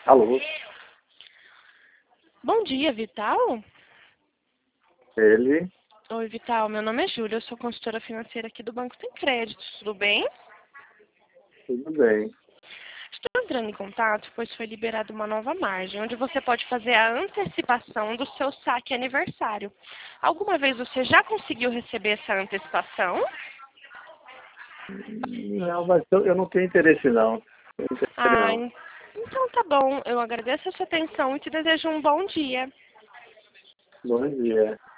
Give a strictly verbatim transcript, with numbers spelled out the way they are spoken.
Alô, Bom dia, Vital? ele, Oi, Vital. Meu nome é Júlia, eu sou consultora financeira aqui do Banco Sem Crédito. Tudo bem? tudo bem. Estou entrando em contato, pois foi liberada uma nova margem, onde você pode fazer a antecipação do seu saque aniversário. Alguma vez você já conseguiu receber essa antecipação? Não, mas eu, eu não tenho interesse não. Não tenho interesse Ah, não. en- então tá bom. Eu agradeço a sua atenção e te desejo um bom dia. Bom dia.